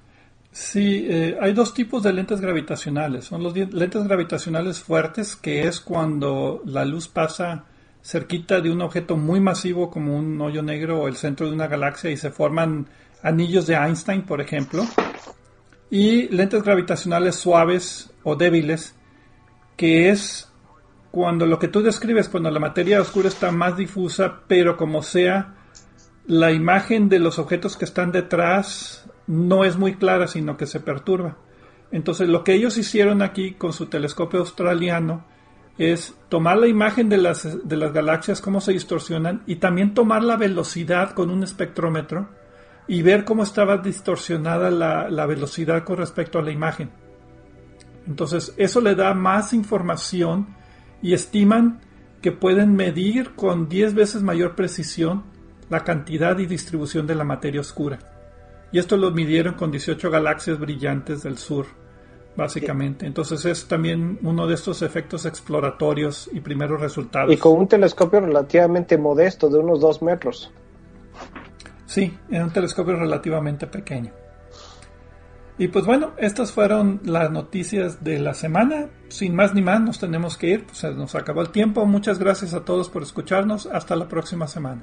Sí, hay dos tipos de lentes gravitacionales. Son los lentes gravitacionales fuertes, que es cuando la luz pasa cerquita de un objeto muy masivo como un hoyo negro o el centro de una galaxia y se forman anillos de Einstein, por ejemplo. Y lentes gravitacionales suaves o débiles, que es cuando lo que tú describes, cuando la materia oscura está más difusa, pero como sea, la imagen de los objetos que están detrás no es muy clara, sino que se perturba. Entonces lo que ellos hicieron aquí con su telescopio australiano es tomar la imagen de las galaxias, cómo se distorsionan, y también tomar la velocidad con un espectrómetro y ver cómo estaba distorsionada la velocidad con respecto a la imagen. Entonces eso le da más información y estiman que pueden medir con 10 veces mayor precisión la cantidad y distribución de la materia oscura. Y esto lo midieron con 18 galaxias brillantes del sur, básicamente. Entonces es también uno de estos efectos exploratorios y primeros resultados. Y con un telescopio relativamente modesto, de unos 2 metros. Sí, era un telescopio relativamente pequeño. Y pues bueno, estas fueron las noticias de la semana. Sin más ni más, nos tenemos que ir. Pues nos acabó el tiempo. Muchas gracias a todos por escucharnos. Hasta la próxima semana.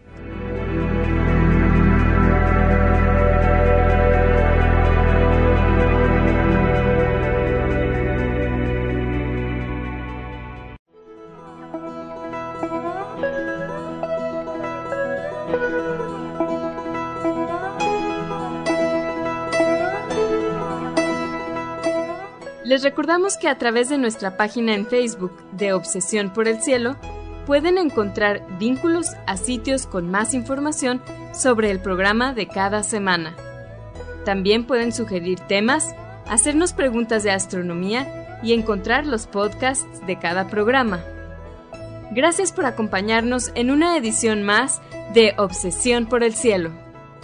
Les recordamos que a través de nuestra página en Facebook de Obsesión por el Cielo pueden encontrar vínculos a sitios con más información sobre el programa de cada semana. También pueden sugerir temas, hacernos preguntas de astronomía y encontrar los podcasts de cada programa. Gracias por acompañarnos en una edición más de Obsesión por el Cielo.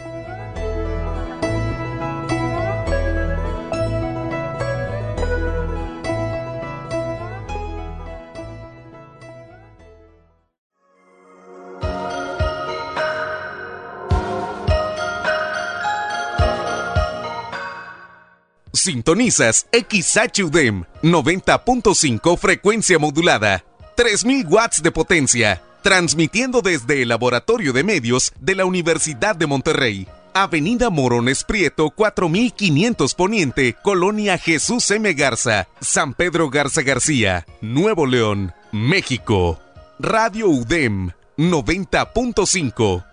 Sintonizas XHUDEM 90.5 frecuencia modulada, 3000 watts de potencia, transmitiendo desde el Laboratorio de Medios de la Universidad de Monterrey. Avenida Morones Prieto 4500 Poniente, Colonia Jesús M. Garza, San Pedro Garza García, Nuevo León, México. Radio UDEM 90.5.